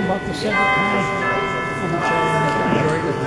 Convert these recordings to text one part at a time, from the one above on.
about the second time. I'm not sure I enjoyed it.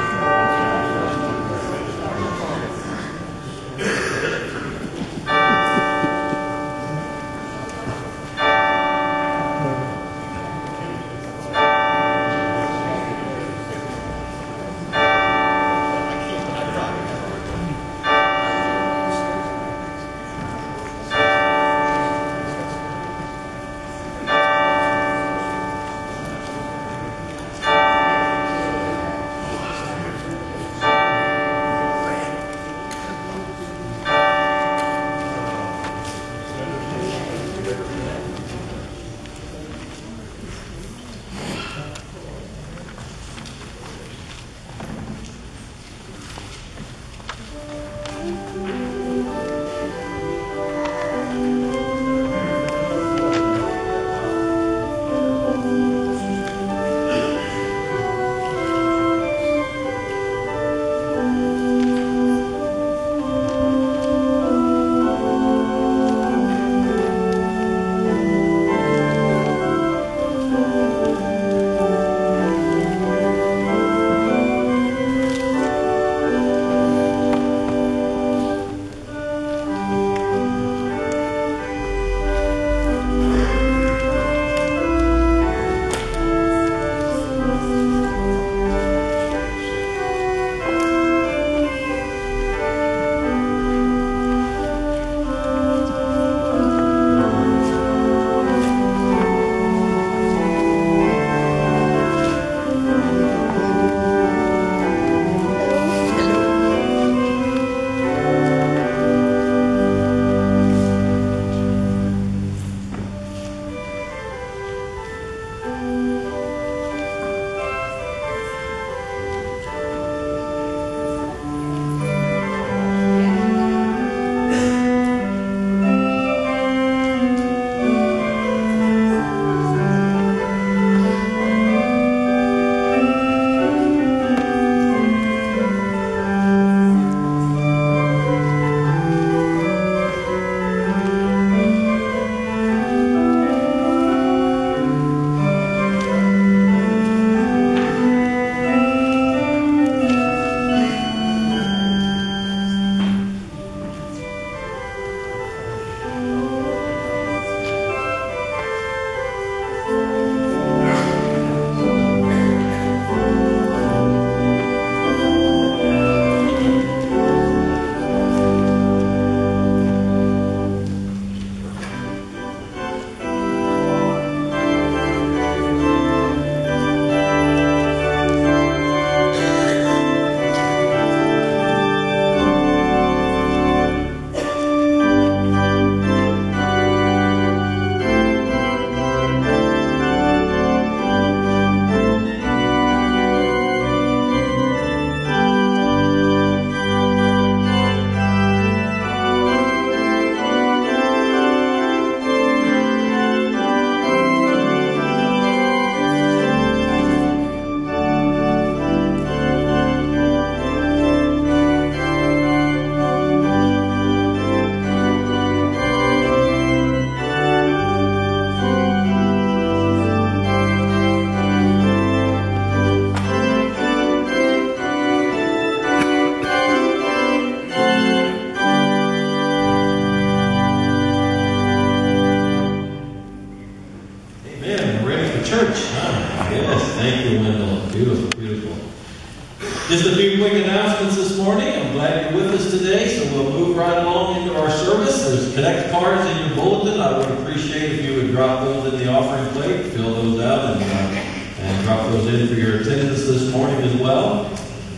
Just a few quick announcements this morning. I'm glad you're with us today, so we'll move right along into our service. There's connect cards in your bulletin. I would appreciate if you would drop those in the offering plate, fill those out, and drop those in for your attendance this morning as well.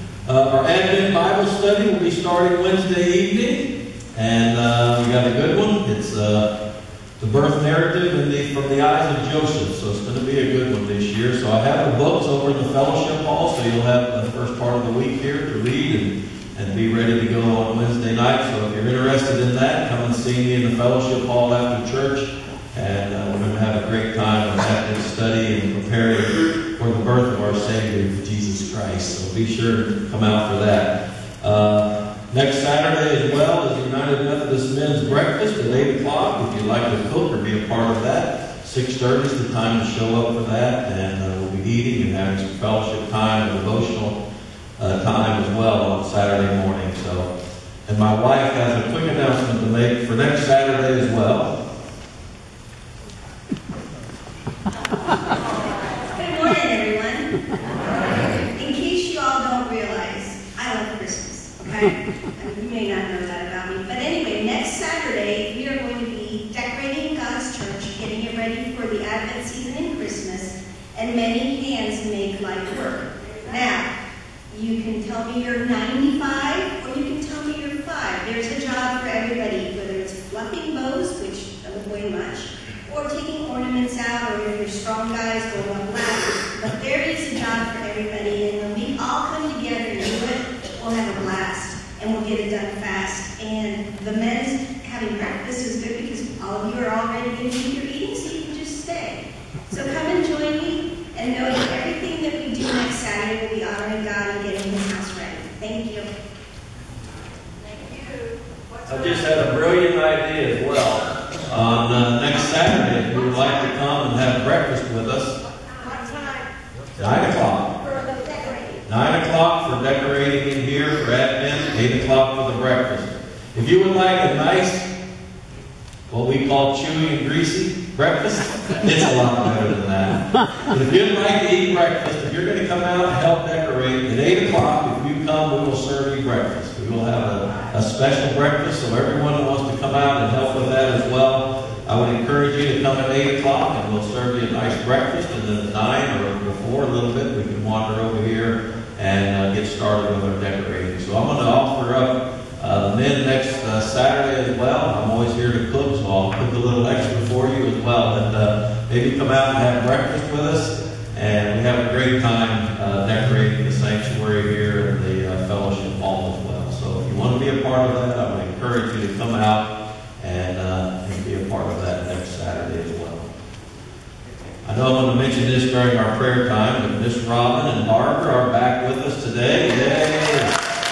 Our Advent Bible study will be starting Wednesday evening, and we got a good one. It's the birth narrative from the eyes of Joseph, so it's going to be a good one this year. So I have the books over in the fellowship hall, so you'll have the first part of the week here to read and be ready to go on Wednesday night. So if you're interested in that, come and see me in the fellowship hall after church, and we're going to have a great time of Advent study and preparing for the birth of our Savior, Jesus Christ. So be sure to come out for that. Next Saturday as well is United Methodist Men's Breakfast at 8 o'clock. If you'd like to cook or be a part of that, 6:30 is the time to show up for that, and eating and having some fellowship time and devotional time as well on Saturday morning. So, and my wife has a quick announcement to make for next Saturday as well. Good morning, everyone. In case you all don't realize, I love Christmas, okay? And you may not know that about me. But anyway, next Saturday, we are going to be decorating God's church, getting it ready for the Advent season and Christmas, and many hands make light work. Now, you can tell me you're 95, or you can tell me you're 5. There's a job for everybody, whether it's fluffing bows, which doesn't weigh much, or taking ornaments out, or if you're strong guys, going up ladders. But there is a job for everybody, and when we all come together and do it, we'll have a blast, and we'll get it done fast. And the men's having breakfast is good because all of you are already going to do your eating, so you can just stay. So come and join me, and know that everything that we do next Saturday will be honoring God and getting His house ready. Thank you. I just had a brilliant idea as well. On next Saturday, if you would like to come and have breakfast with us. What time? 9 o'clock. For the decorating. 9 o'clock for decorating in here for Advent, 8 o'clock for the breakfast. If you would like a nice, what we call chewy and greasy breakfast, it's a lot better than that. But if you'd like to eat breakfast, if you're going to come out and help decorate, at 8 o'clock, if you come, we will serve you breakfast. We will have a special breakfast, so everyone who wants to come out and help with that as well, I would encourage you to come at 8 o'clock, and we'll serve you a nice breakfast, and then at 9 or before a little bit, we can wander over here and get started with our decorating. So I'm going to offer up the men next Saturday as well. I'm always here to cook, so I'll cook a little extra for you as well. And maybe come out and have breakfast with us. And we have a great time decorating the sanctuary here and the fellowship hall as well. So if you want to be a part of that, I would encourage you to come out and be a part of that next Saturday as well. I know I'm going to mention this during our prayer time, but Miss Robin and Barbara are back with us today. Yay!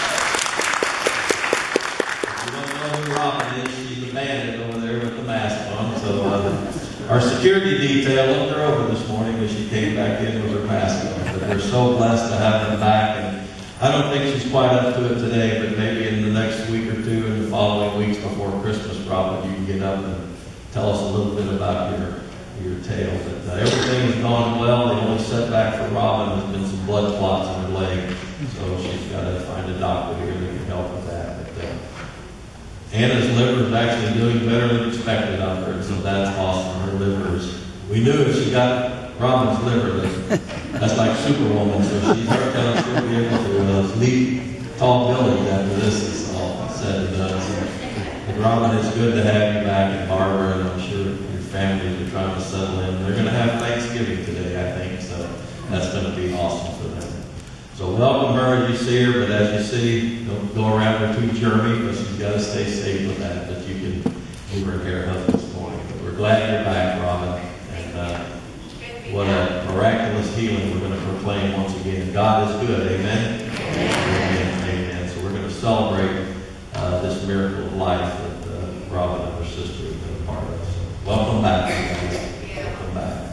She's the bandit over there with the mask on. So our security detail looked her over this morning as she came back in with her mask on. But we're so blessed to have them back. And I don't think she's quite up to it today, but maybe in the next week or two and the following weeks before Christmas, probably you can get up and tell us a little bit about your tale. But everything has gone well. The only setback for Robin has been some blood clots in her leg. So she's got to find a doctor here that can help with that. Anna's liver is actually doing better than expected out there, so that's awesome. Her liver is, we knew if she got Robin's liver, that's like Superwoman, so she'll be able to leap tall buildings after this is all said and done. So, and Robin, it's good to have you back, and Barbara, and I'm sure your families are trying to settle in. They're going to have Thanksgiving today, I think, so that's going to be awesome for them. So welcome her as you see her, but as you see, don't go around her too germy, because she's got to stay safe with that, but you can give her a hair hug this morning. But we're glad you're back, Robin, and what a miraculous healing we're going to proclaim once again. God is good, amen? Amen, amen. So we're going to celebrate this miracle of life that Robin and her sister have been a part of. So welcome back, guys. Welcome back.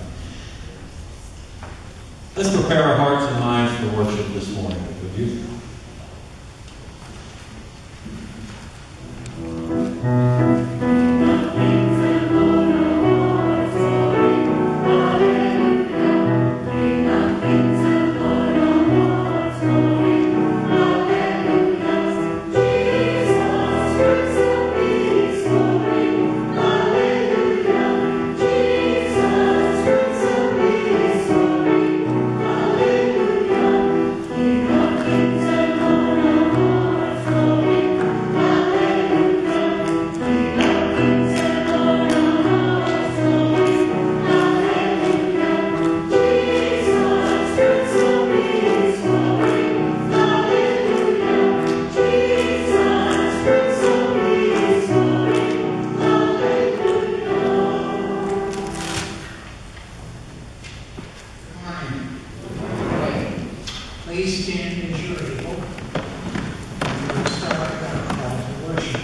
Let's prepare our hearts and minds for worship this morning, would you? Please stand as you're able. We'll start our call to worship.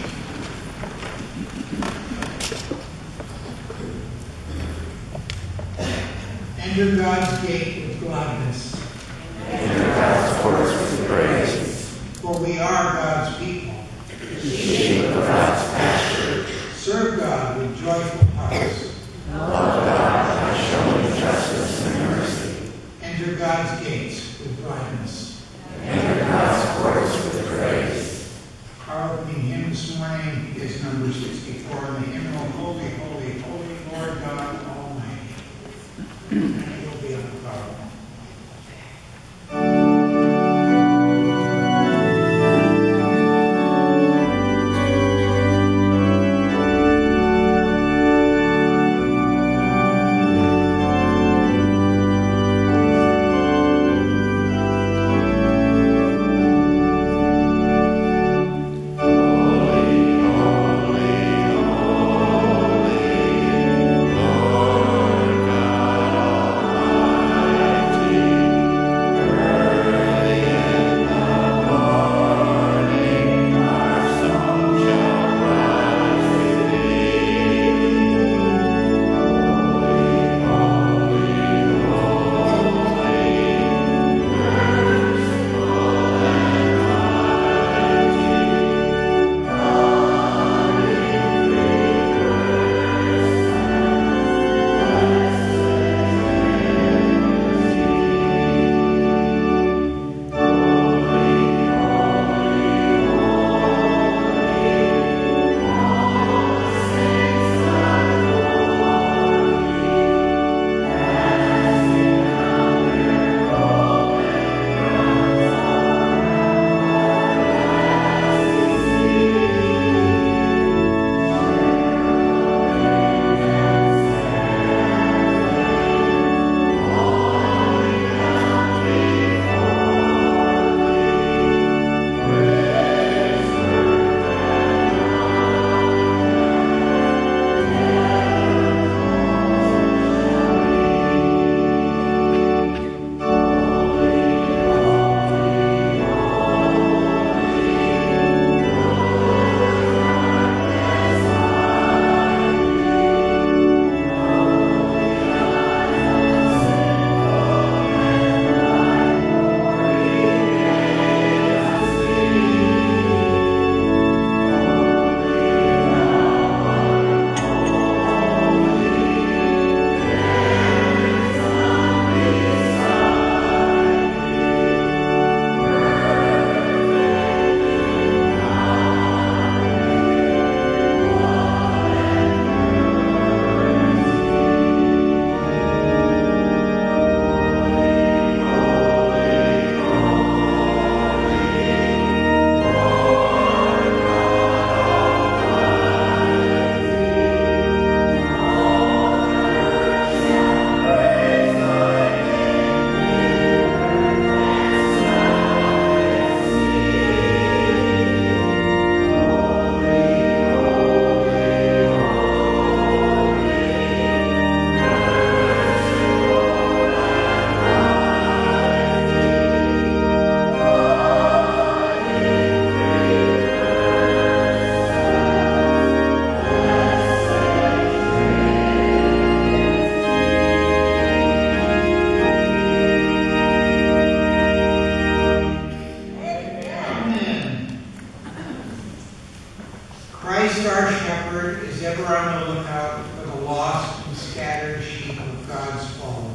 Enter God's gate with gladness. Enter God's courts with praise. For we are God's people. Sheep of God's pasture. Serve God with joyful hearts. Love God by showing justice and mercy. Enter God's gates with gladness. Enter God's courts with praise. Our opening hymn this morning is number 64 in the hymnal, Holy, Holy, Holy Lord God Almighty. And it will be on the PowerPoint. Christ our shepherd is ever on the lookout for the lost and scattered sheep of God's fold.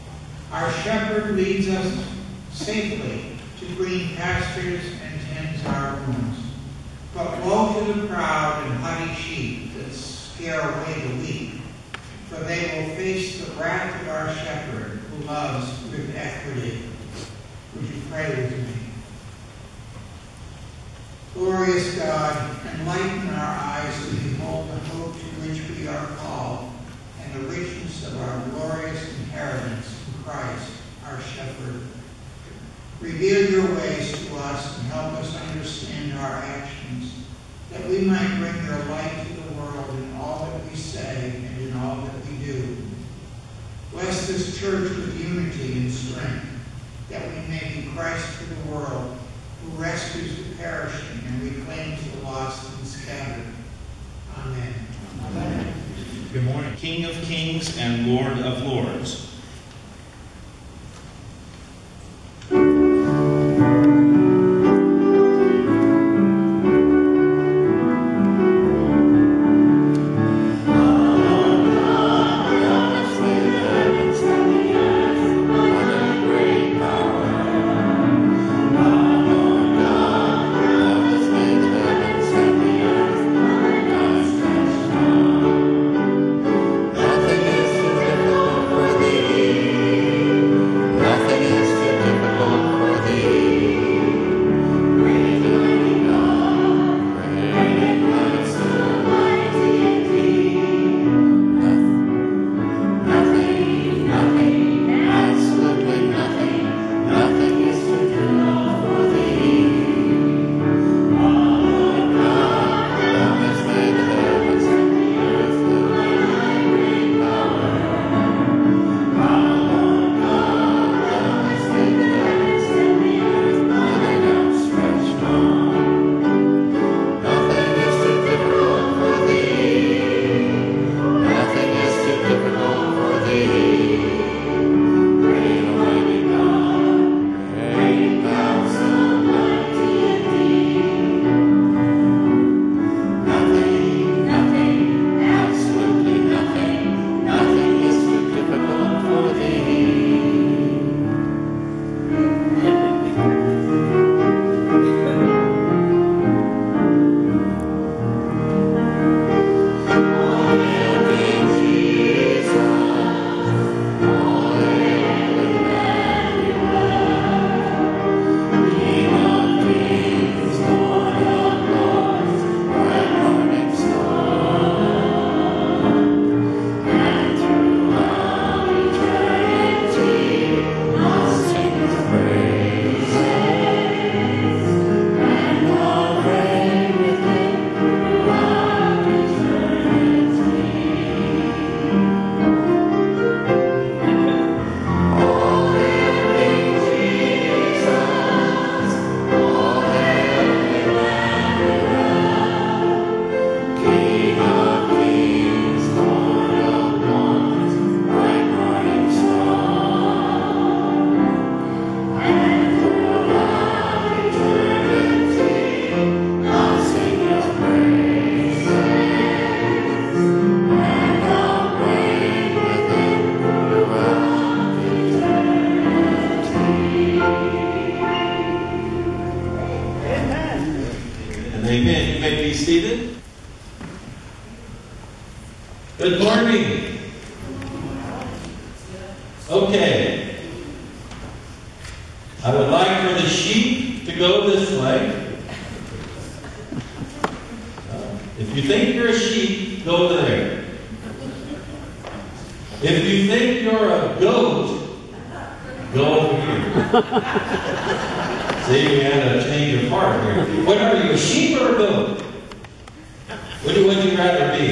Our shepherd leads us safely to green pastures and tends our wounds. But woe to the proud and haughty sheep that scare away the weak, for they will face the wrath of our shepherd who loves with equity. Would you pray with me? Glorious God, enlighten our eyes to behold the hope to which we are called and the richness of our glorious inheritance in Christ, our shepherd. Reveal your ways to us and help us understand our actions, that we might bring your light to the world in all that we say and in all that we do. Bless this church with unity and strength, that we may be Christ for the world, who rescues the perishing and reclaims the lost and scattered. Amen. Amen. Good morning. King of kings and Lord of lords. Good morning. Okay. I would like for the sheep to go this way. If you think you're a sheep, go there. If you think you're a goat, go over here. See, we had a change of heart here. What are you, a sheep or a goat? What would you rather be?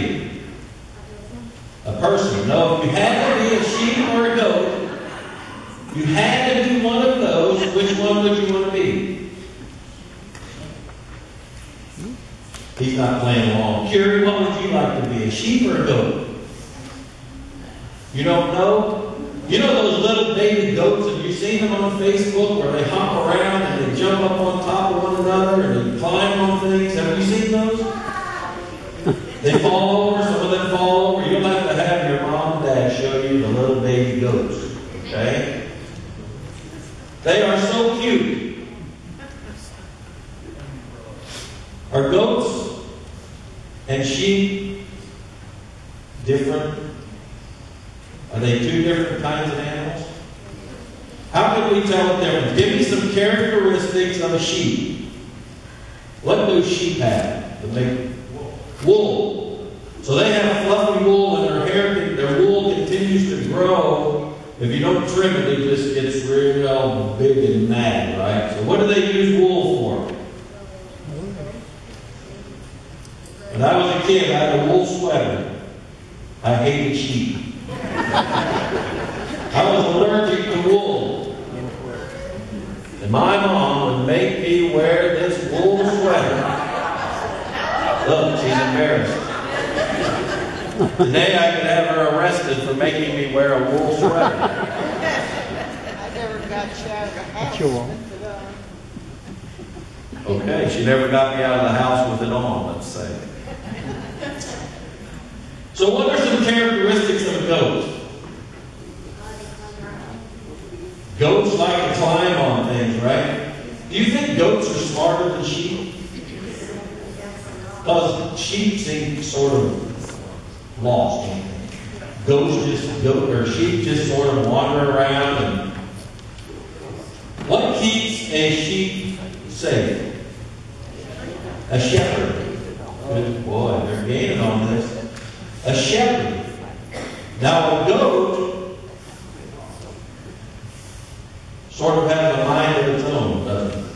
A person. No, if you had to be a sheep or a goat, you had to do one of those, which one would you want to be? He's not playing along. Curie, what would you like to be, a sheep or a goat? You don't know? You know those little baby goats, have you seen them on Facebook where they hop around and they jump up on top of one another and they climb on things? Have you seen those? They fall over, some of them fall over. You'll have to have your mom and dad show you the little baby goats. Okay? They are so cute. Are goats and sheep different? Are they two different kinds of animals? How can we tell the difference? Give me some characteristics of a sheep. What do sheep have? Wool. So they have fluffy wool and their wool continues to grow. If you don't trim it, it just gets real big and mad, right? So what do they use wool for? When I was a kid, I had a wool sweater. I hated sheep. I was allergic to wool. And my mom would make me wear this wool sweater. Look, she's embarrassed. Today I could have her arrested for making me wear a wool sweater. I never got you out of the house. Okay, she never got me out of the house with it on, let's say. So what are some characteristics of a goat? Goats like to climb on things, right? Do you think goats are smarter than sheep? Because sheep seem sort of lost. Sheep just sort of wander around. And what keeps a sheep safe? A shepherd. Good boy, they're gaining on this. A shepherd. Now a goat sort of has a mind of its own, doesn't it?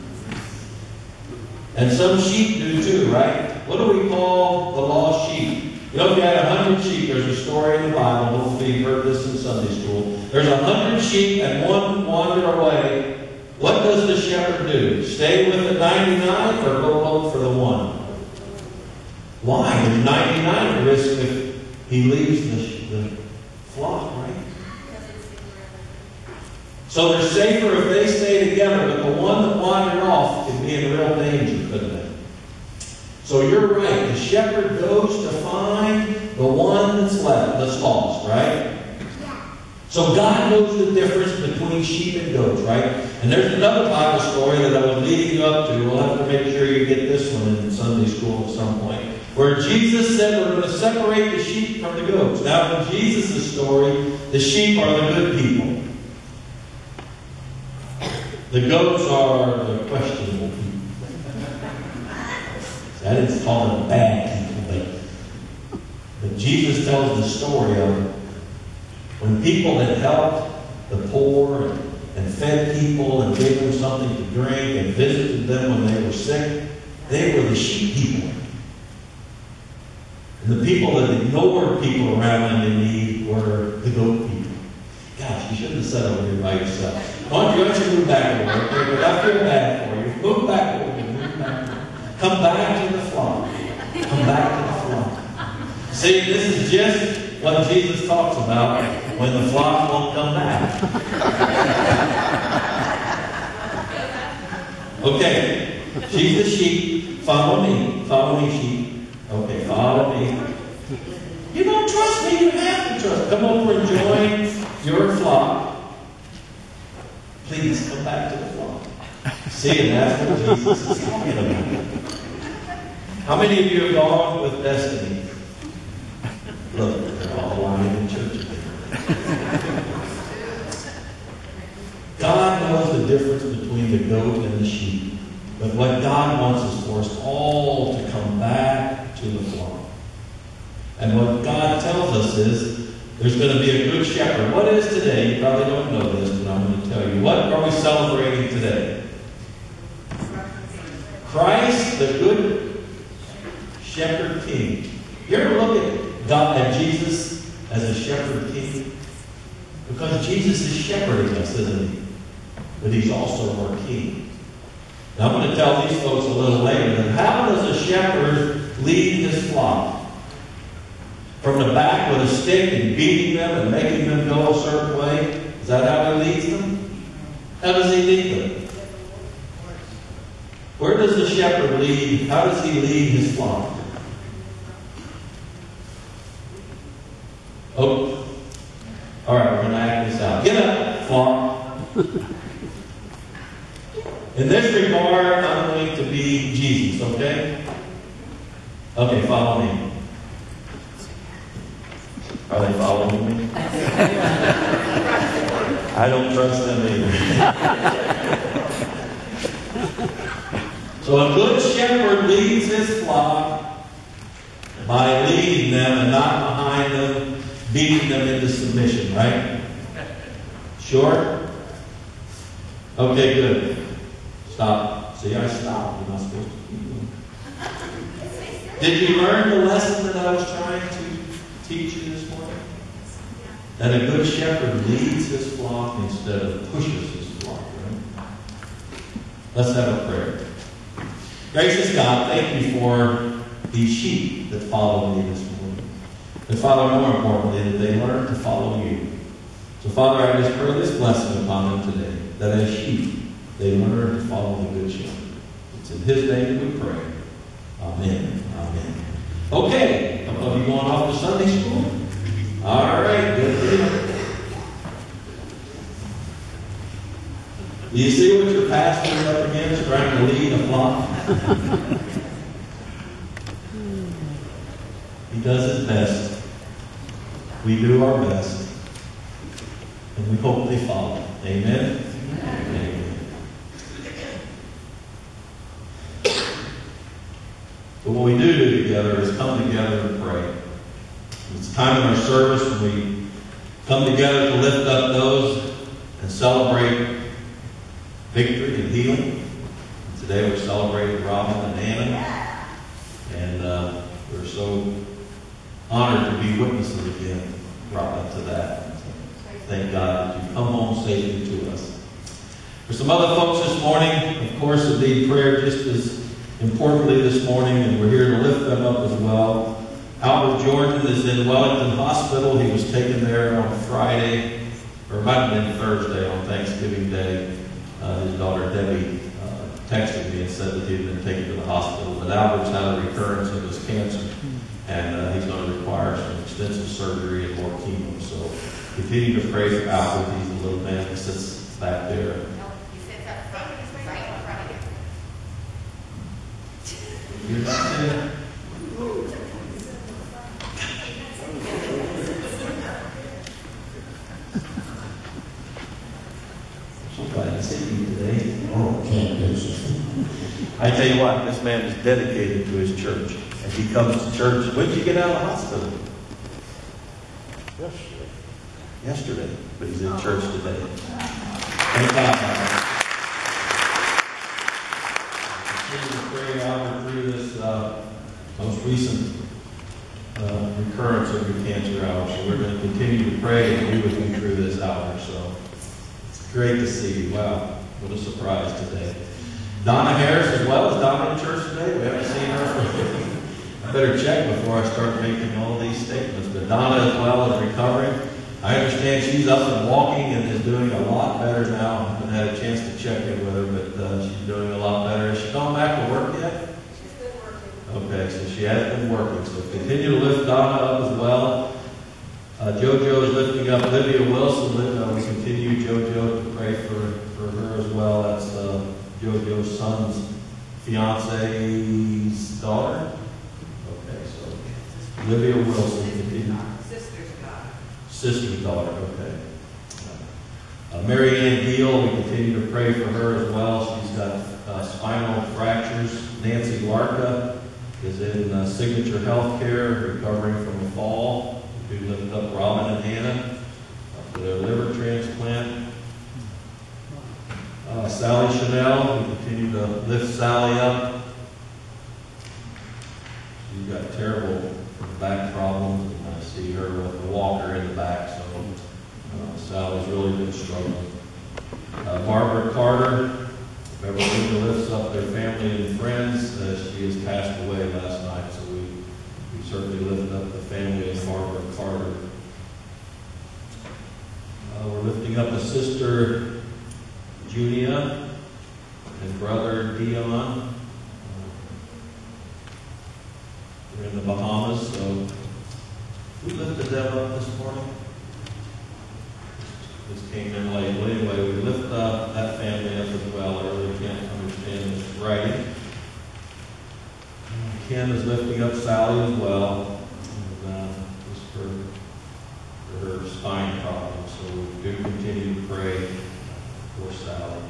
And some sheep do too, right? What do we call the lost sheep? You know, if you had 100 sheep, there's a story in the Bible, hopefully you've heard this in Sunday school. There's 100 sheep and one wandered away. What does the shepherd do? Stay with the 99 or go look for the one? Why? There's 99 risk if he leaves the flock, right? So they're safer if they stay together, but the one that wandered off could be in real danger, couldn't they? So you're right. The shepherd goes to find the one that's left, that's lost, right? So God knows the difference between sheep and goats, right? And there's another Bible story that I was leading you up to. We'll have to make sure you get this one in Sunday school at some point. Where Jesus said we're going to separate the sheep from the goats. Now in Jesus' story, the sheep are the good people. The goats are the questionable people. I didn't call them bad people, but Jesus tells the story of when people had helped the poor and fed people and gave them something to drink and visited them when they were sick, they were the sheep people. And the people that ignored people around them in need were the goat people. Gosh, you shouldn't have said over here by yourself. Why don't you move back a little bit? But I feel bad for you. Move back a little bit. Move back a little bit. Come back to the flock. Come back to the flock. See, this is just what Jesus talks about when the flock won't come back. Okay, she's the sheep. Follow me. Follow me, sheep. Okay, follow me. You don't trust me, you have to trust. Come over and join your flock. Please come back to the flock. See, and that's what Jesus is talking about. How many of you have gone with Destiny? difference between the goat and the sheep. But what God wants is for us all to come back to the flock. And what God tells us is there's going to be a good shepherd. What is today? You probably don't know this, but I'm going to tell you. What are we celebrating today? Christ, the good shepherd king. You ever look at God, at Jesus as a shepherd king? Because Jesus is shepherding us, isn't he? But he's also our king. Now I'm going to tell these folks a little later that how does a shepherd lead his flock? From the back with a stick and beating them and making them go a certain way? Is that how he leads them? How does he lead them? Where does the shepherd lead? How does he lead his flock? Oh, all right, we're going to act this out. Get up, flock. In this regard, I'm going to be Jesus, okay? Okay, follow me. Are they following me? I don't trust them either. So a good shepherd leads his flock by leading them and not behind them, beating them into submission, right? Sure? Okay, good. Stop. See, I stopped. You're not supposed to keep going. Did you learn the lesson that I was trying to teach you this morning? That a good shepherd leads his flock instead of pushes his flock, right? Let's have a prayer. Gracious God, thank you for these sheep that follow me this morning. And Father, more importantly, that they learn to follow you. So Father, I just pray this blessing upon them today, that as sheep, they learn to follow the good shepherd. It's in his name that we pray. Amen. Amen. Okay, a couple of you going off to Sunday school? All right, good deal. Do you see what your pastor is up against, trying to lead a flock? He does his best. We do our best. And we hope they follow. Amen? Amen. But what we do together is come together and pray. It's time in our service when we come together to lift up those and celebrate victory and healing. And today we're celebrating Robin and Anna. And we're so honored to be witnesses again, Robin, to that. Thank God that you've come home safely to us. For some other folks this morning, of course, that need prayer just as importantly this morning, and we're here to lift them up as well. Albert Jordan is in Wellington Hospital. He was taken there on Friday, or it might have been Thursday on Thanksgiving Day. His daughter Debbie texted me and said that he had been taken to the hospital. But Albert's had a recurrence of his cancer, and he's going to require some extensive surgery and more chemo. So continue to pray for Albert. He's a little man that sits back there. He sits up front. He's right in front of you. You're not there? Glad to see you today. Oh, can't do so. I tell you what, this man is dedicated to his church. And he comes to church. When did you get out of the hospital? Yesterday. But he's in church today. Thank God. Continue to pray out through this most recent recurrence of your cancer hour. So we're going to continue to pray and be with you through this hour. So great to see you. Wow, what a surprise today. Donna Harris as well. Is Donna in church today? We haven't seen her for I better check before I start making all these statements. But Donna as well is recovering. I understand she's up and walking and is doing a lot better now. I haven't had a chance to check in with her, but she's doing a lot better. Has she gone back to work yet? She's been working. Okay, so she has been working. So continue to lift Donna up as well. JoJo is lifting up Livia Wilson. We continue, JoJo, to pray for her as well. That's JoJo's son's fiance's daughter. Okay, so Livia Wilson continue. Sister's daughter. Sister's daughter, okay. Mary Ann Deal, we continue to pray for her as well. She's got spinal fractures. Nancy Larka is in Signature Healthcare, recovering from a fall. We do lift up Robin and Hannah for their liver transplant. Sally Chanel, we continue to lift Sally up. She's got terrible back problems, and I see her with a walker in the back, so Sally's really been struggling. Barbara Carter, everyone lifts up their family and friends. She has passed away last night, so we certainly lift up the family of Barbara Carter. We're lifting up a sister, Junia, and brother Dion. We're in the Bahamas, so we lifted them up this morning. This came in late. Well, anyway, we lift that family up as well. I really can't understand this writing. Ken is lifting up Sally as well, just for her spine problem. So we do continue to pray for Sally.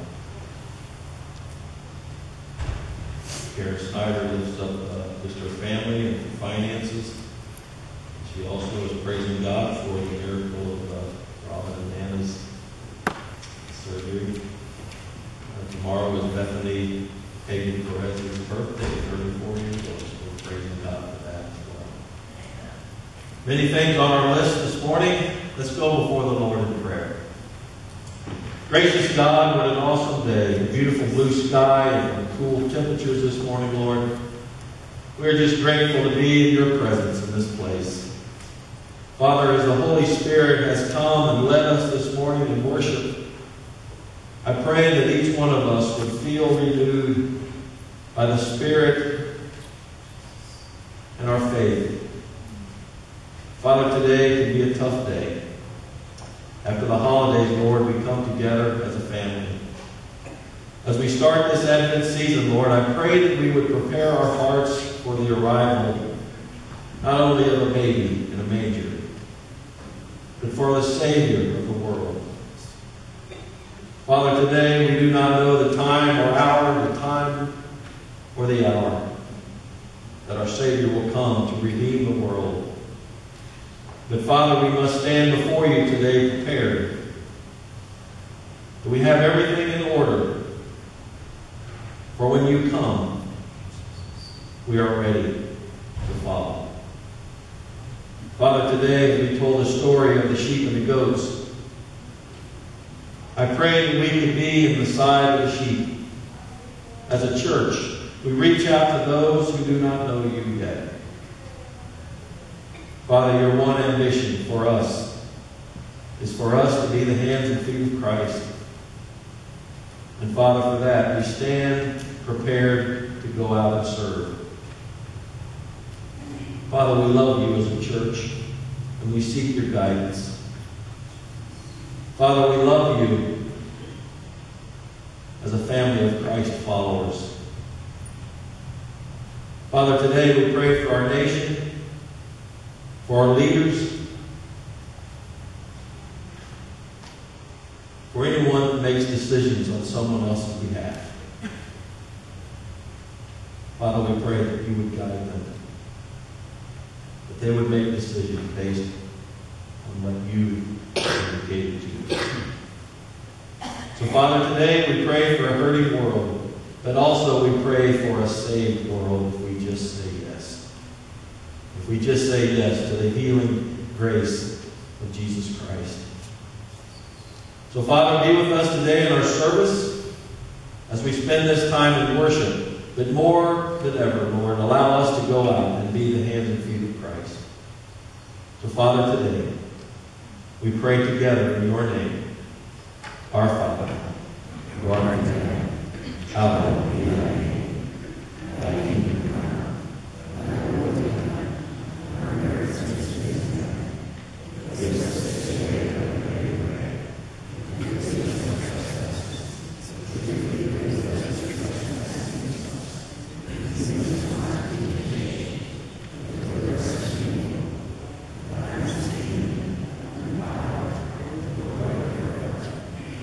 Karen Snyder lifts up just her family and her finances. She also is praising God for the miracle of Robin and Nana's surgery. Tomorrow is Bethany Hagen Perez's birthday, 34 years old, so we're praising God for that as well. Many things on our list this morning. Let's go before the Lord in prayer. Gracious God, what an awesome day. A beautiful blue sky and cool temperatures this morning, Lord. We're just grateful to be in your presence in this place. Father, as the Holy Spirit has come and led us this morning in worship, I pray that each one of us would feel renewed by the Spirit and our faith. Father, today can be a tough day. After the holidays, Lord, we come together as a family. As we start this Advent season, Lord, I pray that we would prepare our hearts for the arrival not only of a baby in a manger, but for the Savior of the world. Father, today we do not know the time or the hour that our Savior will come to redeem the world. But Father, we must stand before you today prepared. That we have everything in order. For when you come, we are ready to follow. Father, today as we told the story of the sheep and the goats, I pray that we could be in the side of the sheep. As a church, we reach out to those who do not know you yet. Father, your one ambition for us is for us to be the hands and feet of Christ. And Father, for that, we stand prepared to go out and serve. Father, we love you as a church, and we seek your guidance. Father, we love you as a family of Christ followers. Father, today we pray for our nation, for our leaders, for anyone that makes decisions on someone else's behalf. Father, we pray that you would guide them, that they would make decisions based on what you indicated to them. So, Father, today we pray for a hurting world, but also we pray for a saved world if we just say yes. If we just say yes to the healing grace of Jesus Christ. So, Father, be with us today in our service as we spend this time in worship. But more than ever, Lord, allow us to go out and be the hands and feet of Christ. So, Father, today, we pray together in your name. Our Father, who art in heaven, hallowed be thy name. Thy kingdom come, thy will be done, on earth as it is in heaven. Give us this day our daily bread, and forgive us our trespasses, as we forgive those who trespass against us. And lead us not into temptation, but deliver us from evil. For thine is the kingdom, and the power, and the glory forever.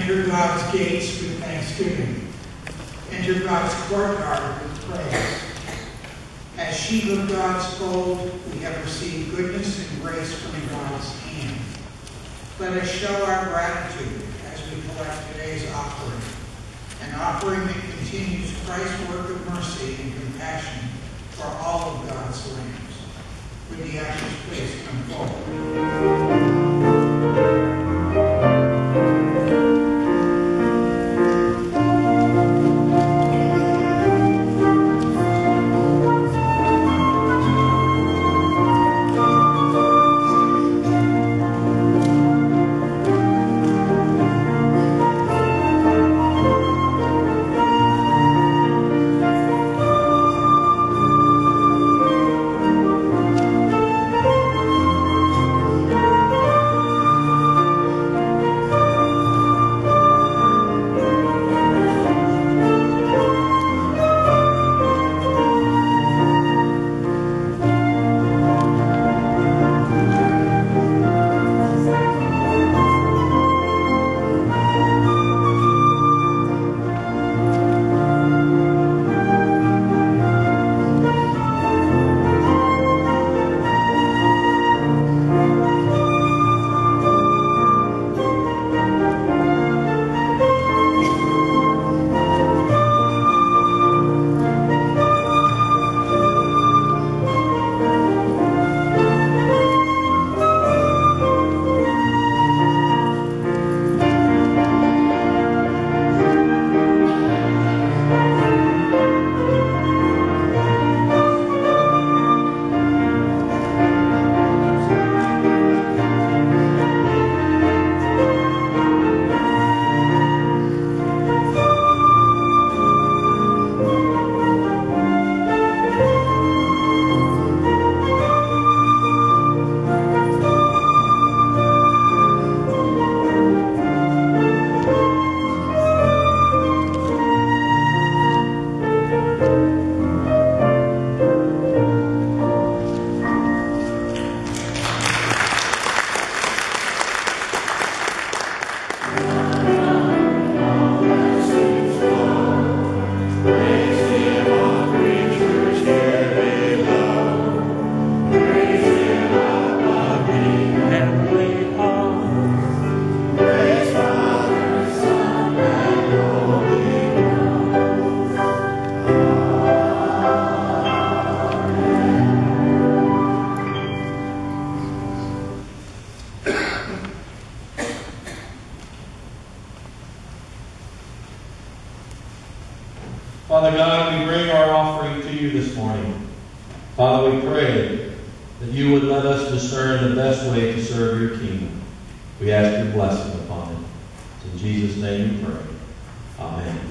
Enter God's gates with thanksgiving. Enter God's courtyard with praise. As sheep of God's fold, we have received goodness and grace from God's hand. Let us show our gratitude as we collect today's offering, an offering that continues Christ's work of mercy and compassion for all of God's lambs. Would the ushers please come forward? Father God, we bring our offering to you this morning. Father, we pray that you would let us discern the best way to serve your kingdom. We ask your blessing upon it. It's in Jesus' name we pray. Amen.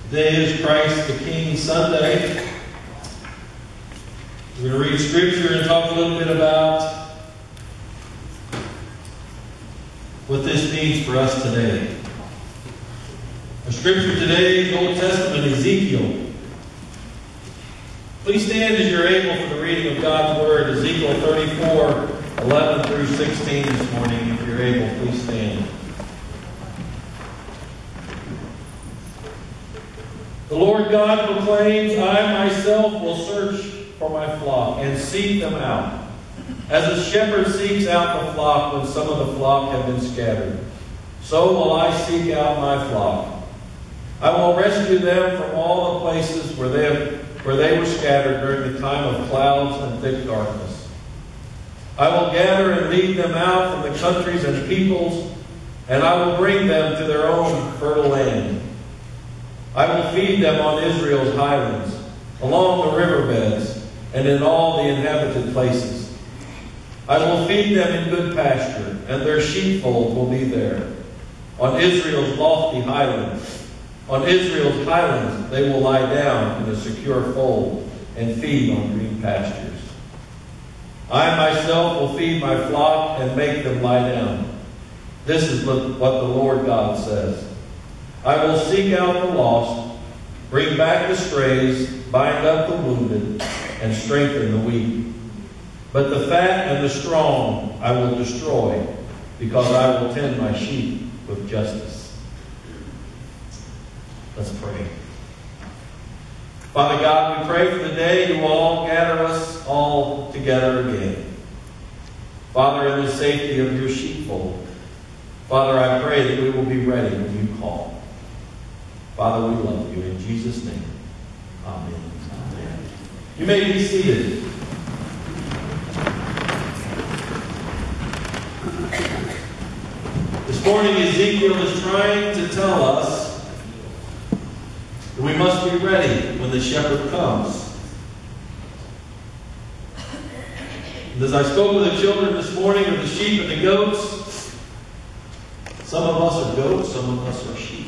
Today is Christ the King Sunday. We're going to read Scripture and talk a little bit about what this means for us today. Our Scripture today is Old Testament Ezekiel. Please stand as you're able for the reading of God's Word. Ezekiel 34, 11 through 16 this morning. If you're able, please stand. The Lord God proclaims, I myself will search for my flock and seek them out, as a shepherd seeks out the flock when some of the flock have been scattered. So will I seek out my flock. I will rescue them from all the places where they were scattered during the time of clouds and thick darkness. I will gather and lead them out from the countries and peoples, and I will bring them to their own fertile land. I will feed them on Israel's highlands, along the riverbeds, and in all the inhabited places. I will feed them in good pasture, and their sheepfold will be there. On Israel's lofty highlands, they will lie down in a secure fold and feed on green pastures. I myself will feed my flock and make them lie down. This is what the Lord God says. I will seek out the lost, bring back the strays, bind up the wounded, and strengthen the weak. But the fat and the strong I will destroy, because I will tend my sheep with justice. Let's pray. Father God, we pray for the day you will all gather us all together again. Father, in the safety of your sheepfold, Father, I pray that we will be ready when you call. Father, we love you. In Jesus' name, amen. Amen. You may be seated. This morning, Ezekiel is trying to tell us that we must be ready when the shepherd comes. And as I spoke with the children this morning of the sheep and the goats, some of us are goats, some of us are sheep.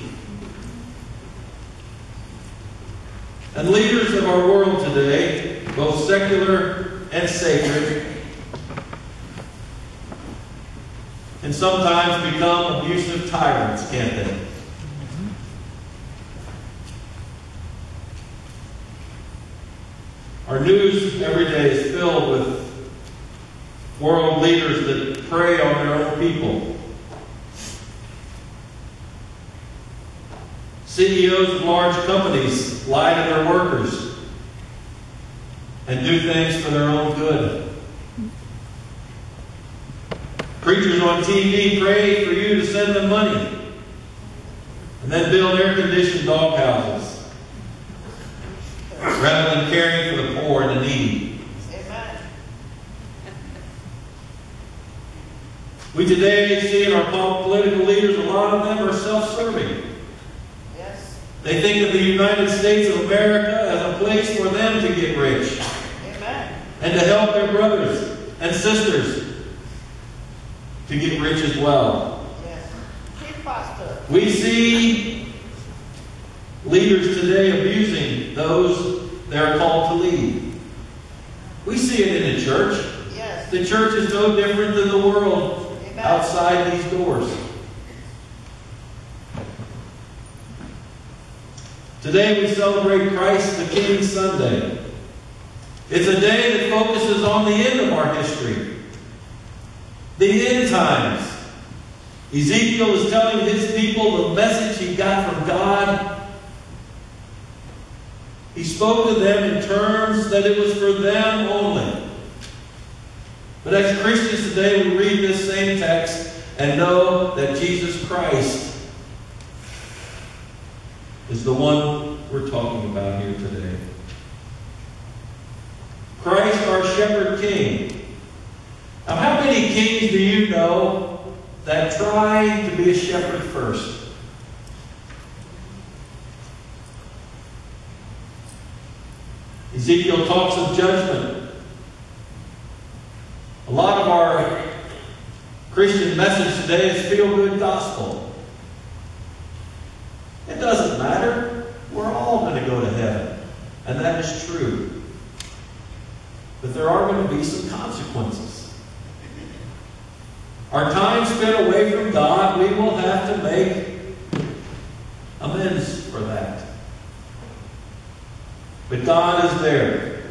And leaders of our world today, both secular and sacred, can sometimes become abusive tyrants, can't they? Our news every day is filled with world leaders that prey on their own people. CEOs of large companies lie to their workers and do things for their own good. Preachers on TV pray for you to send them money and then build air-conditioned doghouses rather than caring for the poor and the needy. Amen. We today see in our political leaders, a lot of them are self-serving. Yes. They think of the United States of America as a place for them to get rich Amen. and to help their brothers and sisters to get rich as well. Yes. Keep Pastor. We see leaders today abusing those they are called to lead. We see it in the church. Yes. The church is no different than the world Amen. outside these doors. Today we celebrate Christ the King Sunday. It's a day that focuses on the end of our history, the end times. Ezekiel is telling his people the message he got from God. He spoke to them in terms that it was for them only. But as Christians today, we read this same text and know that Jesus Christ is the one we're talking about here today. Christ, our shepherd king. Now, how many kings do you know that try to be a shepherd first? Ezekiel talks of judgment. A lot of our Christian message today is feel-good gospel. It doesn't matter. We're is true. But there are going to be some consequences. Our time spent away from God, we will have to make amends for that. But God is there.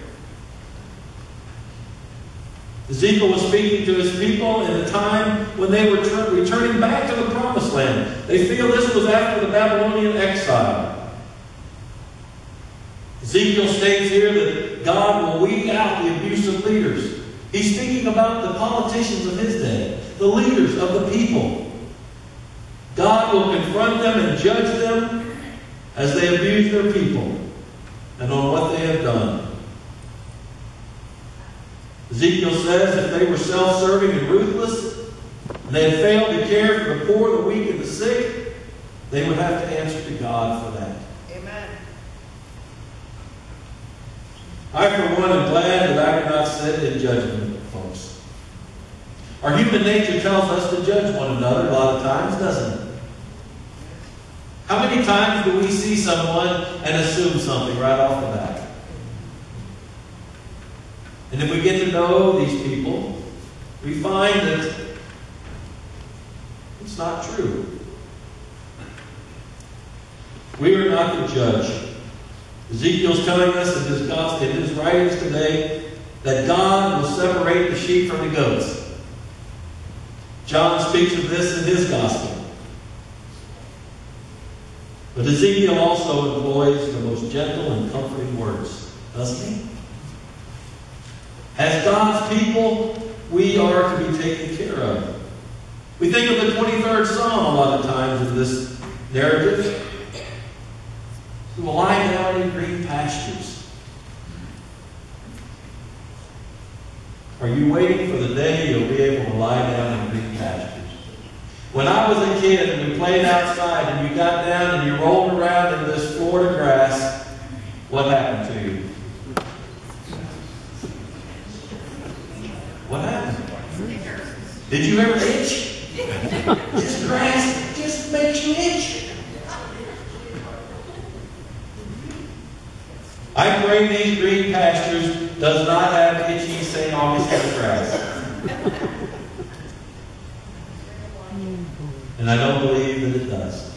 Ezekiel was speaking to his people in a time when they were returning back to the Promised Land. They feel this was after the Babylonian exile. Ezekiel states here that God will weed out the abusive leaders. He's speaking about the politicians of his day, the leaders of the people. God will confront them and judge them as they abuse their people and on what they have done. Ezekiel says if they were self-serving and ruthless, and they had failed to care for the poor, the weak, and the sick, they would have to answer to God for that. Amen. I, for one, am glad that I cannot sit in judgment, folks. Our human nature tells us to judge one another a lot of times, doesn't it? How many times do we see someone and assume something right off the bat? And if we get to know these people, we find that it's not true. We are not the judge. Ezekiel's telling us in his gospel, in his writings today, that God will separate the sheep from the goats. John speaks of this in his gospel. But Ezekiel also employs the most gentle and comforting words, doesn't he? As God's people, we are to be taken care of. We think of the 23rd Psalm a lot of times in this narrative. We will lie down in green pastures. Are you waiting for the day you'll be able to lie down in green pastures? When I was a kid and we played outside and you got down and you rolled around in this Florida grass, what happened to you? What happened? Did you ever itch? This grass just makes you itch. I pray these green pastures does not have itchy St. Augustine grass. And I don't believe that it does.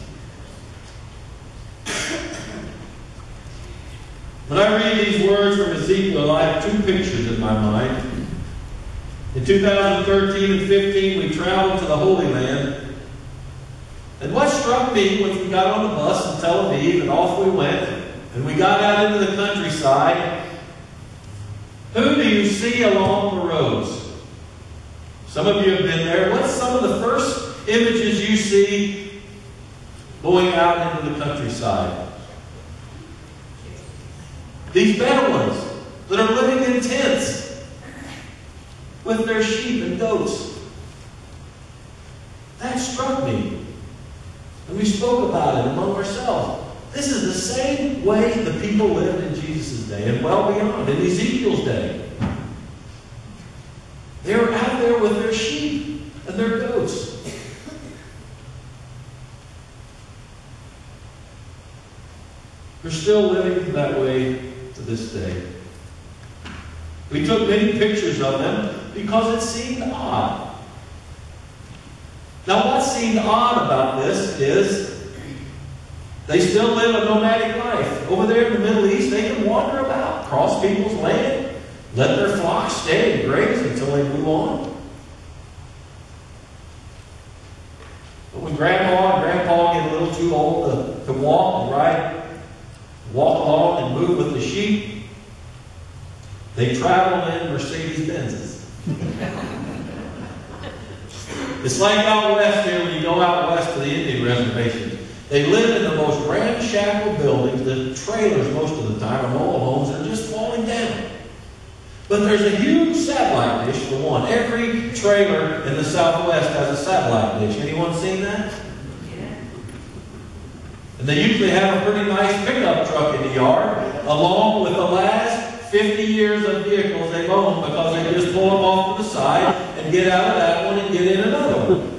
When I read these words from Ezekiel, I have two pictures in my mind. In 2013 and 15, we traveled to the Holy Land. And what struck me was we got on the bus in Tel Aviv and off we went. And we got out into the countryside. Who do you see along the roads? Some of you have been there. What's some of the first images you see going out into the countryside? These Bedouins that are living in tents with their sheep and goats. That struck me. And we spoke about it among ourselves. This is the same way the people lived in Jesus' day and well beyond, in Ezekiel's day. They were out there with their sheep and their goats. They're still living that way to this day. We took many pictures of them because it seemed odd. Now, what seemed odd about this is they still live a nomadic life. Over there in the Middle East, they can wander about, cross people's land, let their flocks stay and graze until they move on. But when Grandma and Grandpa get a little too old to walk and walk along and move with the sheep, they travel in Mercedes-Benzes. It's like out west here when you go out west to the Indian reservations. They live in the most ramshackle buildings. The trailers, most of the time, are mobile homes, are just falling down. But there's a huge satellite dish for one. Every trailer in the Southwest has a satellite dish. Anyone seen that? Yeah. And they usually have a pretty nice pickup truck in the yard, along with the last 50 years of vehicles they've owned, because they just pull them off to the side and get out of that one and get in another one.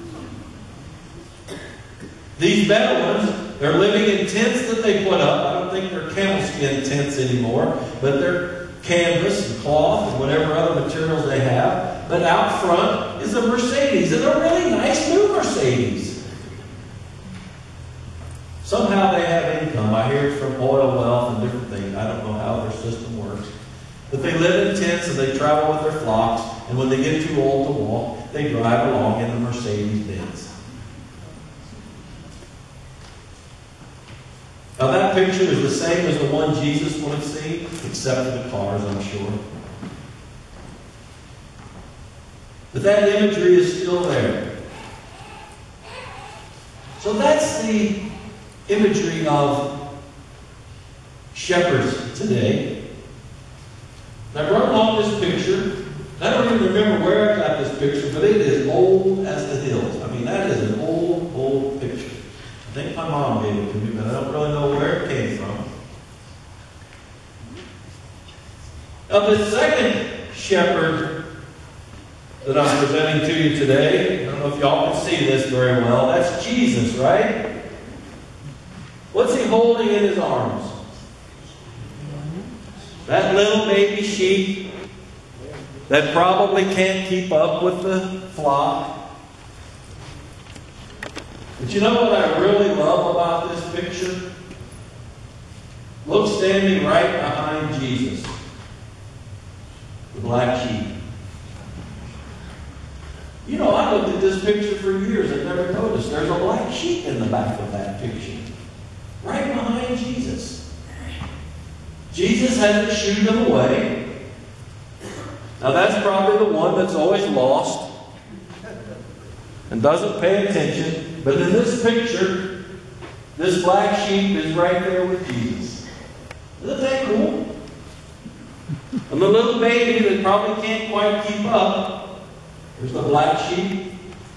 These Bedouins, they're living in tents that they put up. I don't think they're camel skin tents anymore, but they're canvas and cloth and whatever other materials they have. But out front is a Mercedes, and a really nice new Mercedes. Somehow they have income. I hear it's from oil wealth and different things. I don't know how their system works. But they live in tents and they travel with their flocks, and when they get too old to walk, they drive along in the Mercedes Benz. Now that picture is the same as the one Jesus would have seen, except for the cars, I'm sure. But that imagery is still there. So that's the imagery of shepherds today. And I brought along this picture. I don't even remember where I got this picture, but it is old as the hills. I mean, that is an old, old picture. I think my mom gave it to me, but I don't really know where it came from. Now, the second shepherd that I'm presenting to you today, I don't know if y'all can see this very well, that's Jesus, right? What's he holding in his arms? That little baby sheep that probably can't keep up with the flock. But you know what I really love about this picture? Look, standing right behind Jesus, the black sheep. You know, I looked at this picture for years and never noticed there's a black sheep in the back of that picture. Right behind Jesus. Jesus hasn't shooed him away. Now that's probably the one that's always lost and doesn't pay attention. But in this picture, this black sheep is right there with Jesus. Isn't that cool? And the little baby that probably can't quite keep up, there's the black sheep.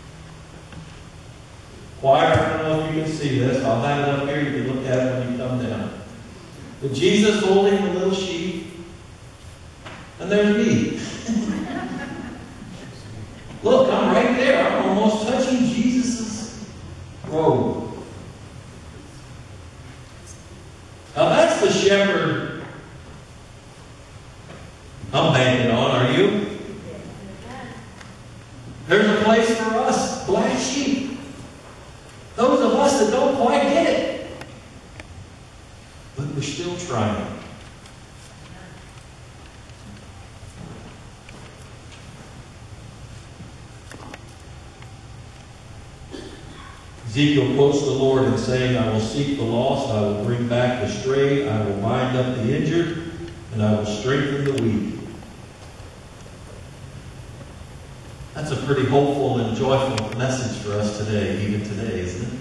Choir, I don't know if you can see this. I'll have it up here. You can look at it when you come down. But Jesus holding the little sheep. And there's me. Look, I'm right there. I'm almost touching Jesus' robe. Now that's the shepherd I'm banking on, are you? There's a place for us, black sheep. Those of us that don't quite get it. But we're still trying. Ezekiel quotes the Lord in saying, I will seek the lost, I will bring back the stray, I will bind up the injured, and I will strengthen the weak. That's a pretty hopeful and joyful message for us today, even today, isn't it?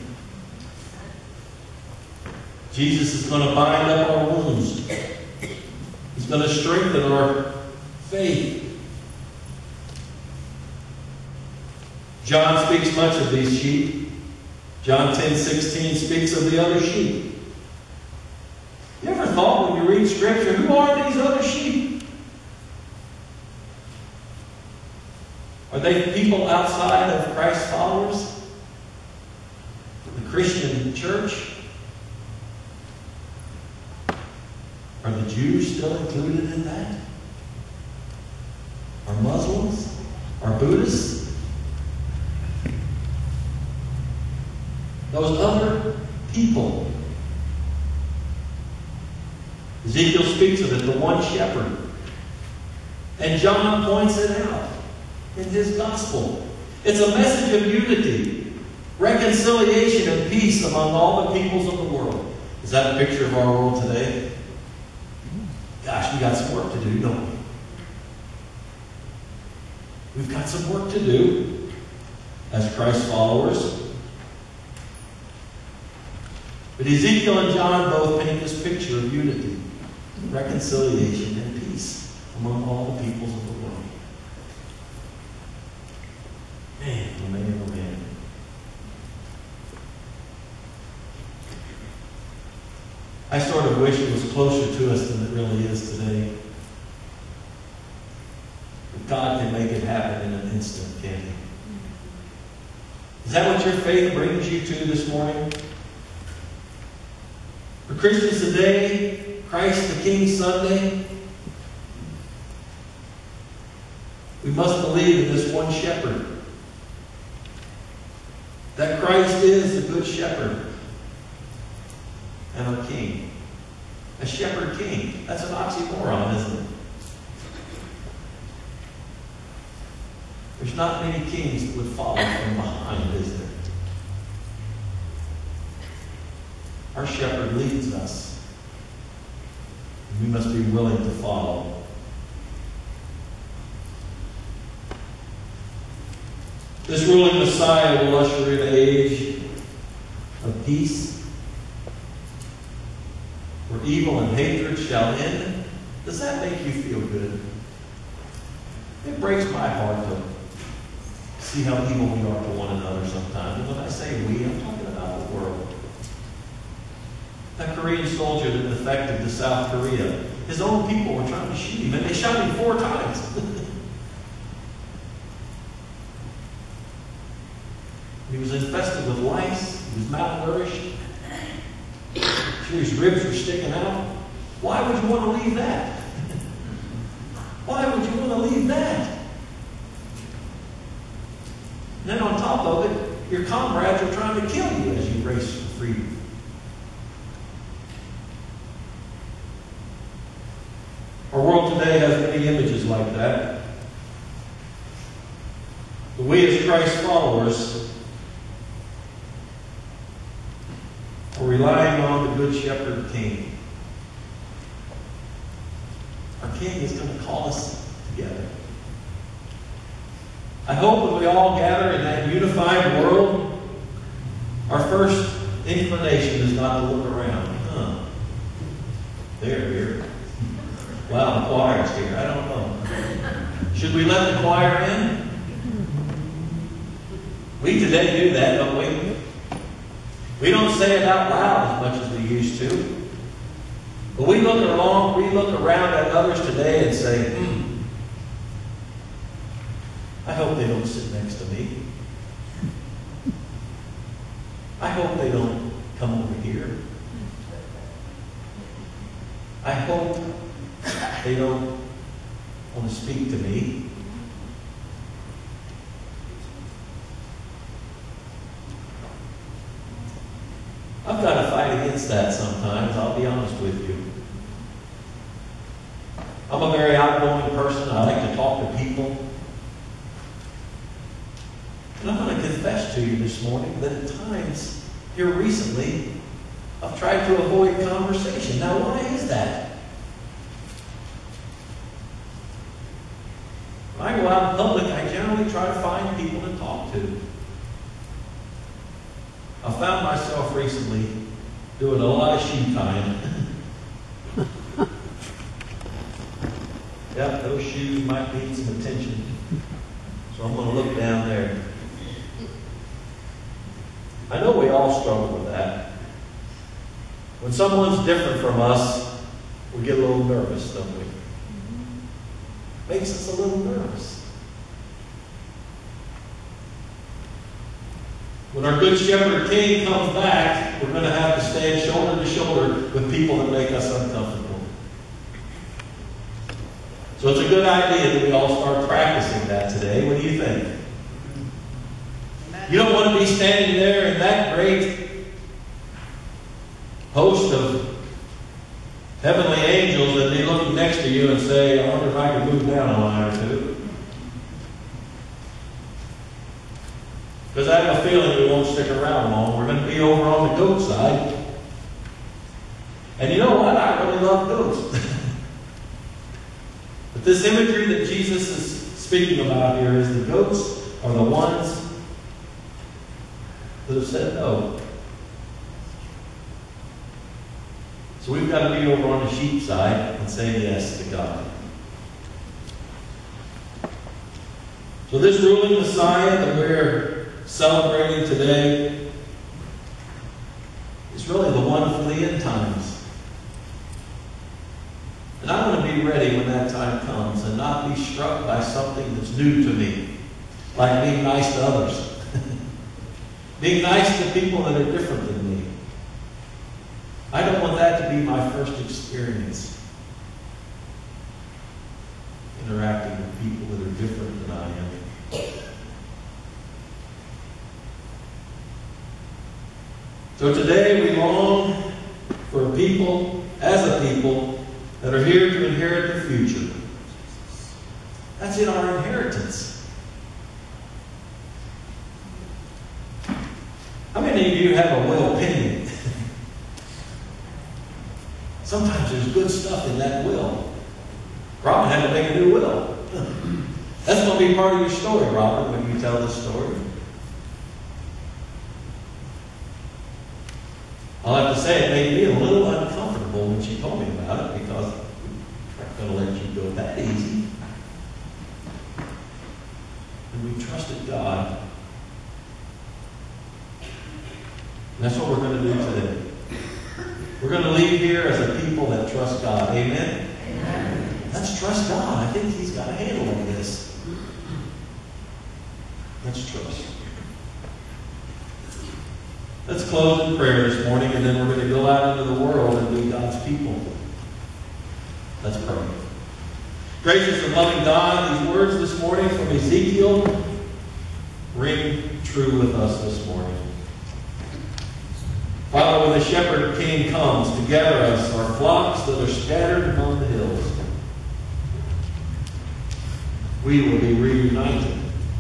Jesus is going to bind up our wounds. He's going to strengthen our faith. John speaks much of these sheep. John 10:16 speaks of the other sheep. You ever thought when you read Scripture, who are these other sheep? Are they people outside of Christ's followers? The Christian church? Are the Jews still included in that? Are Muslims? Are Buddhists? Those other people. Ezekiel speaks of it, the one shepherd. And John points it out in his gospel. It's a message of unity, reconciliation, and peace among all the peoples of the world. Is that a picture of our world today? Gosh, we got some work to do, don't we? We've got some work to do as Christ's followers. But Ezekiel and John both paint this picture of unity, reconciliation, and peace among all the peoples of the world. Man, oh man, oh man. I sort of wish it was closer to us than it really is today. But God can make it happen in an instant, can't He? Is that what your faith brings you to this morning? For Christians today, Christ the King Sunday, we must believe in this one shepherd. That Christ is the good shepherd and our king. A shepherd king. That's an oxymoron, isn't it? There's not many kings that would follow from behind, is there? Our shepherd leads us. We must be willing to follow. This ruling Messiah will usher in an age of peace, where evil and hatred shall end. Does that make you feel good? It breaks my heart to see how evil we are to one another sometimes. And when I say we, I'm talking about the world. That Korean soldier that defected to South Korea, his own people were trying to shoot him, and they shot him 4 times. He was infested with lice. He was malnourished. His ribs were sticking out. Why would you want to leave that? Why would you want to leave that? And then on top of it, your comrades are trying to kill you as you race for freedom. Our world today has many images like that. But we as Christ's followers are relying on the Good Shepherd King. Our King is going to call us together. I hope when we all gather in that unified world, our first inclination is not to look around. They're here. Wow, the choir's here. I don't know. Should we let the choir in? We today do that, don't we? We don't say it out loud as much as we used to. But we look around at others today and say, I hope they don't sit next to me. I hope they don't come over here. I hope they don't want to speak to me. I've got to fight against that sometimes, I'll be honest with you. I'm a very outgoing person. I like to talk to people. And I'm going to confess to you this morning that at times, here recently, I've tried to avoid conversation. Now, why is that? When I go out in public, I generally try to find people to talk to. I found myself recently doing a lot of shoe tying. Yep, those shoes might need some attention. So I'm going to look down there. I know we all struggle with that. When someone's different from us, we get a little nervous, don't we? Makes us a little nervous. When our Good Shepherd King comes back, we're going to have to stand shoulder to shoulder with people that make us uncomfortable. So it's a good idea that we all start practicing that today. What do you think? You don't want to be standing there in that great host of heavenly angels and be looking next to you and say, I wonder if I can move down a line or two. Because I have a feeling we won't stick around long. We're going to be over on the goat side. And you know what? I really love goats. But this imagery that Jesus is speaking about here is the goats are the ones that have said no. So we've got to be over on the sheep side and say yes to God. So this ruling Messiah that we're celebrating today is really the one for the end times. And I want to be ready when that time comes and not be struck by something that's new to me, like being nice to others. Being nice to people that are different than me. I don't want that that to be my first experience interacting with people that are different than I am. So today we long for a people, as a people, that are here to inherit the future. That's in our inheritance. How many of you have a will opinion? Sometimes there's good stuff in that will. Robin had to make a new will. That's going to be part of your story, Robin, when you tell this story. I'll have to say it made me a little uncomfortable when she told me about it, because I'm not going to let you go that easy. And we trusted God. And that's what we're going to do today. We're going to leave here as a people that trust God. Amen? Amen. Let's trust God. I think He's got a handle on this. Let's trust. Let's close in prayer this morning, and then we're going to go out into the world and be God's people. Let's pray. Gracious and loving God, these words this morning from Ezekiel ring true with us this morning. Father, when the shepherd king comes to gather us, our flocks that are scattered among the hills, we will be reunited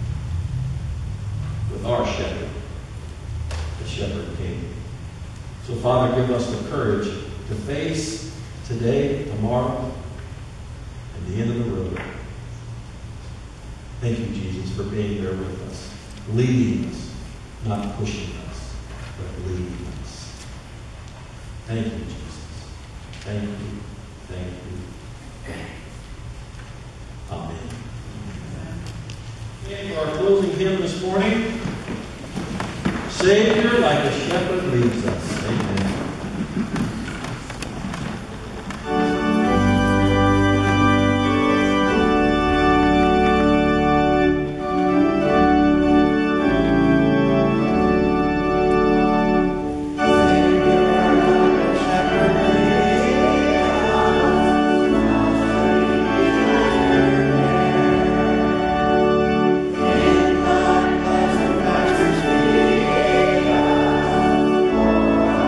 with our shepherd, the shepherd king. So, Father, give us the courage to face today, tomorrow, and the end of the road. Thank you, Jesus, for being there with us, leading us, not pushing us, but leading us. Thank you, Jesus. Thank you. Thank you. Amen. And for our closing hymn this morning, Savior, like a shepherd leads us. Amen. Thank you.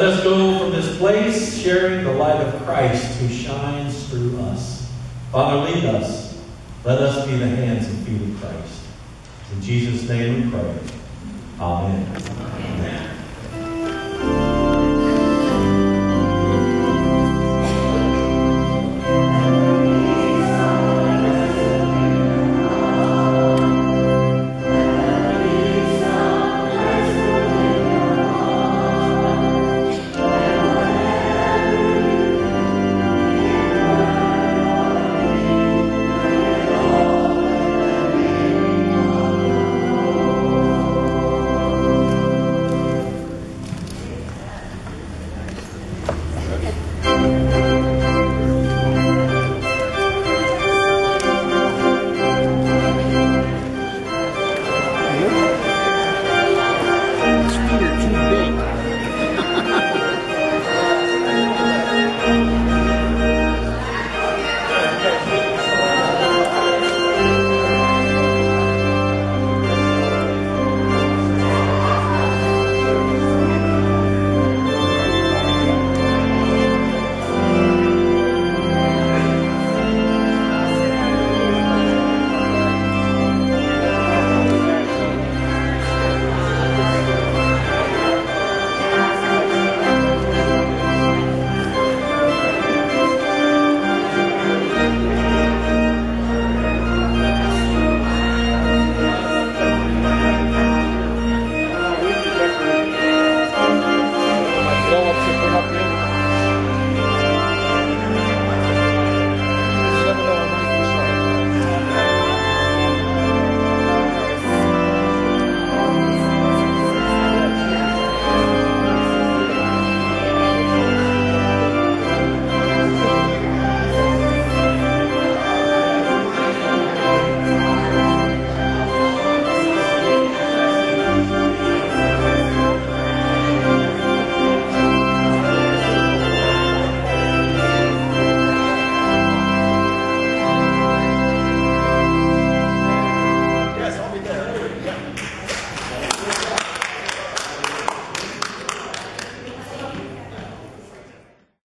Let us go from this place sharing the light of Christ who shines through us. Father, lead us. Let us be the hands and feet of Christ. In Jesus' name we pray. Amen. Amen.